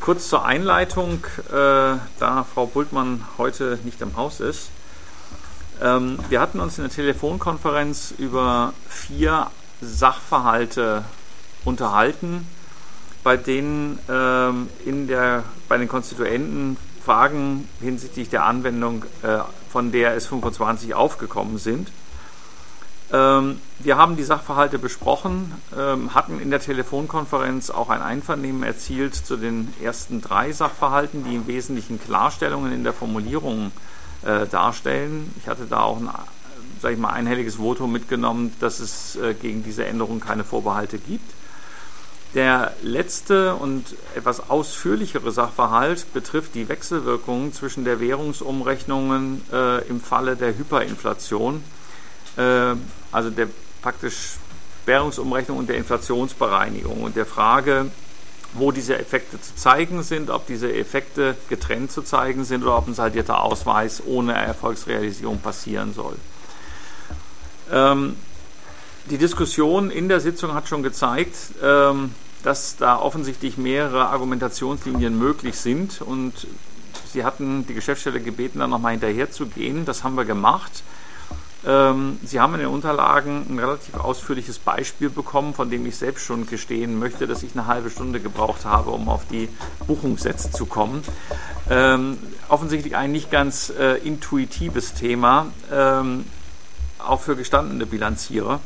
Kurz zur Einleitung, da Frau Bultmann heute nicht im Haus ist. Wir hatten uns in der Telefonkonferenz über 4 Sachverhalte unterhalten, bei denen bei den Konstituenten Fragen hinsichtlich der Anwendung von DRS 25 aufgekommen sind. Wir haben die Sachverhalte besprochen, hatten in der Telefonkonferenz auch ein Einvernehmen erzielt zu den ersten 3 Sachverhalten, die im Wesentlichen Klarstellungen in der Formulierung darstellen. Ich hatte da auch ein einhelliges Votum mitgenommen, dass es gegen diese Änderung keine Vorbehalte gibt. Der letzte und etwas ausführlichere Sachverhalt betrifft die Wechselwirkungen zwischen der Währungsumrechnungen im Falle der Hyperinflation, also der praktisch Währungsumrechnung und der Inflationsbereinigung und der Frage, wo diese Effekte zu zeigen sind, ob diese Effekte getrennt zu zeigen sind oder ob ein saldierter Ausweis ohne Erfolgsrealisierung passieren soll. Die Diskussion in der Sitzung hat schon gezeigt, dass da offensichtlich mehrere Argumentationslinien möglich sind und Sie hatten die Geschäftsstelle gebeten, da nochmal hinterher zu gehen. Das haben wir gemacht. Sie haben in den Unterlagen ein relativ ausführliches Beispiel bekommen, von dem ich selbst schon gestehen möchte, dass ich eine halbe Stunde gebraucht habe, um auf die Buchungssätze zu kommen. Offensichtlich ein nicht ganz intuitives Thema, auch für gestandene Bilanzierer.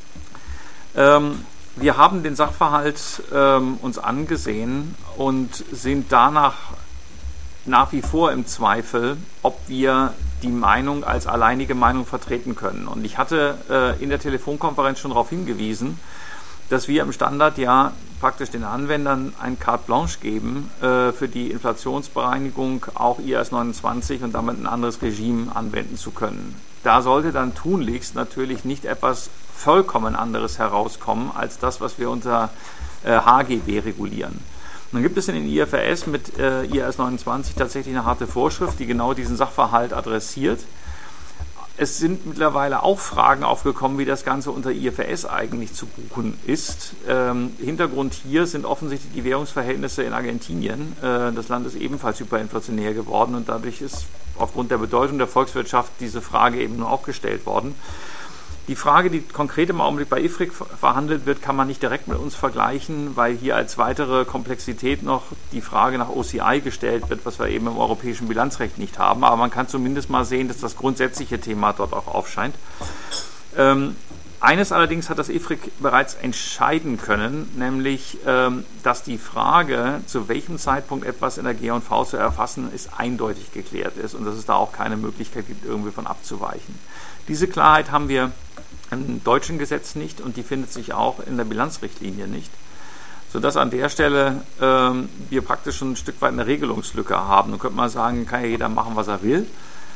Wir haben den Sachverhalt uns angesehen und sind danach nach wie vor im Zweifel, ob wir die Meinung als alleinige Meinung vertreten können. Und ich hatte in der Telefonkonferenz schon darauf hingewiesen, dass wir im Standard ja praktisch den Anwendern ein Carte Blanche geben, für die Inflationsbereinigung auch IAS 29 und damit ein anderes Regime anwenden zu können. Da sollte dann tunlichst natürlich nicht etwas vollkommen anderes herauskommen als das, was wir unter HGB regulieren. Dann gibt es in den IFRS mit IAS 29 tatsächlich eine harte Vorschrift, die genau diesen Sachverhalt adressiert. Es sind mittlerweile auch Fragen aufgekommen, wie das Ganze unter IFRS eigentlich zu buchen ist. Hintergrund hier sind offensichtlich die Währungsverhältnisse in Argentinien. Das Land ist ebenfalls hyperinflationär geworden und dadurch ist aufgrund der Bedeutung der Volkswirtschaft diese Frage eben nur auch gestellt worden. Die Frage, die konkret im Augenblick bei IFRIC verhandelt wird, kann man nicht direkt mit uns vergleichen, weil hier als weitere Komplexität noch die Frage nach OCI gestellt wird, was wir eben im europäischen Bilanzrecht nicht haben. Aber man kann zumindest mal sehen, dass das grundsätzliche Thema dort auch aufscheint. Eines allerdings hat das IFRIC bereits entscheiden können, nämlich, dass die Frage, zu welchem Zeitpunkt etwas in der G&V zu erfassen ist, eindeutig geklärt ist und dass es da auch keine Möglichkeit gibt, irgendwie von abzuweichen. Diese Klarheit haben wir im deutschen Gesetz nicht und die findet sich auch in der Bilanzrichtlinie nicht, sodass an der Stelle wir praktisch schon ein Stück weit eine Regelungslücke haben. Nun könnte man sagen, kann ja jeder machen, was er will.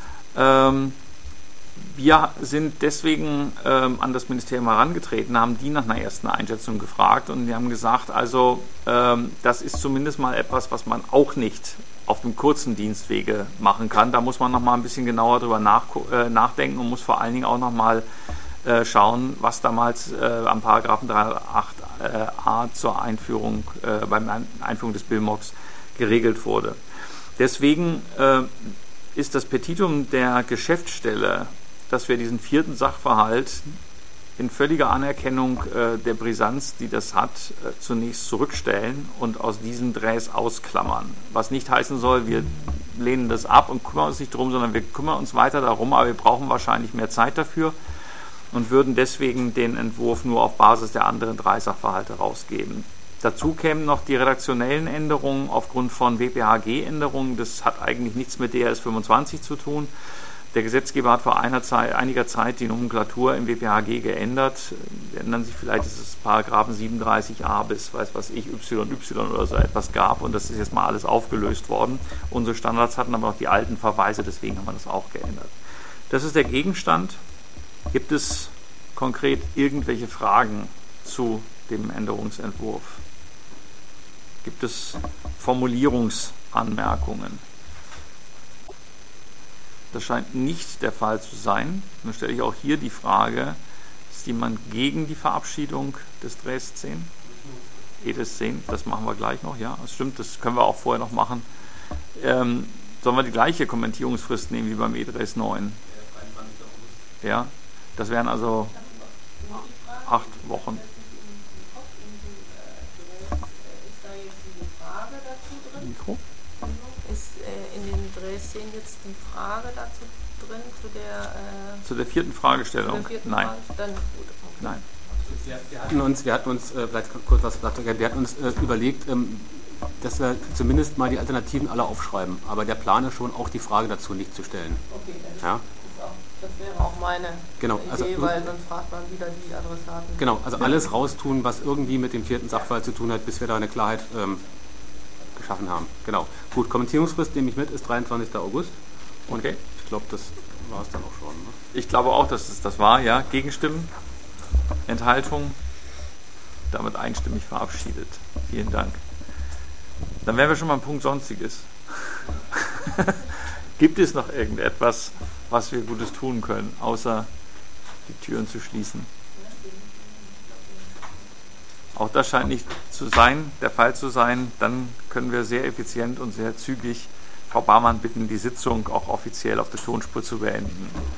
Wir sind deswegen an das Ministerium herangetreten, haben die nach einer ersten Einschätzung gefragt und die haben gesagt, also das ist zumindest mal etwas, was man auch nicht auf dem kurzen Dienstwege machen kann. Da muss man noch mal ein bisschen genauer drüber nachdenken und muss vor allen Dingen auch noch mal schauen, was damals am Paragraphen 308a zur Einführung des BILMOX geregelt wurde. Deswegen ist das Petitum der Geschäftsstelle, dass wir diesen 4. Sachverhalt in völliger Anerkennung der Brisanz, die das hat, zunächst zurückstellen und aus diesen Drehs ausklammern. Was nicht heißen soll, wir lehnen das ab und kümmern uns nicht drum, sondern wir kümmern uns weiter darum, aber wir brauchen wahrscheinlich mehr Zeit dafür und würden deswegen den Entwurf nur auf Basis der anderen 3 Sachverhalte rausgeben. Dazu kämen noch die redaktionellen Änderungen aufgrund von WPHG-Änderungen. Das hat eigentlich nichts mit DRS 25 zu tun. Der Gesetzgeber hat vor einiger Zeit die Nomenklatur im WPHG geändert. Ändern sich vielleicht, dass es Paragraphen 37a bis weiß was ich, YY oder so etwas gab und das ist jetzt mal alles aufgelöst worden. Unsere Standards hatten aber noch die alten Verweise, deswegen haben wir das auch geändert. Das ist der Gegenstand. Gibt es konkret irgendwelche Fragen zu dem Änderungsentwurf? Gibt es Formulierungsanmerkungen? Das scheint nicht der Fall zu sein. Nun stelle ich auch hier die Frage, ist jemand gegen die Verabschiedung des Dres 10? EDIS sehen. Das machen wir gleich noch, ja. Das stimmt, das können wir auch vorher noch machen. Sollen wir die gleiche Kommentierungsfrist nehmen wie beim E-Dres 9? Ja, das wären also 8 Wochen. Mikro? Ist in den Drehszenen jetzt die Frage dazu drin, zu der 4. Fragestellung? Nein. Dann gut. Okay. Nein. Wir hatten uns vielleicht kurz was dazu, wir hatten uns überlegt, dass wir zumindest mal die Alternativen alle aufschreiben. Aber der Plan ist schon, auch die Frage dazu nicht zu stellen. Okay, ja? Das wäre auch meine Idee, also, weil sonst fragt man wieder die Adressaten. Genau, also alles raustun, was irgendwie mit dem 4. Sachverhalt zu tun hat, bis wir da eine Klarheit geschaffen haben. Genau. Gut, Kommentierungsfrist, nehme ich mit, ist 23. August. Und okay. Ich glaube, das war es dann auch schon. Ne? Ich glaube auch, dass es das war, ja. Gegenstimmen, Enthaltung, damit einstimmig verabschiedet. Vielen Dank. Dann wären wir schon mal am Punkt Sonstiges. Gibt es noch irgendetwas, was wir Gutes tun können, außer die Türen zu schließen? Auch das scheint nicht der Fall zu sein. Dann können wir sehr effizient und sehr zügig Frau Barmann bitten, die Sitzung auch offiziell auf der Tonspur zu beenden.